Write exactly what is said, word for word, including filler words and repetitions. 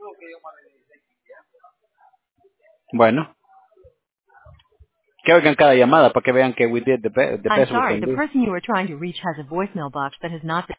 Bueno, que oigan cada llamada para que vean que we did the, be the I'm best we sorry, can the do. person you are trying to reach has a voicemail box that has not been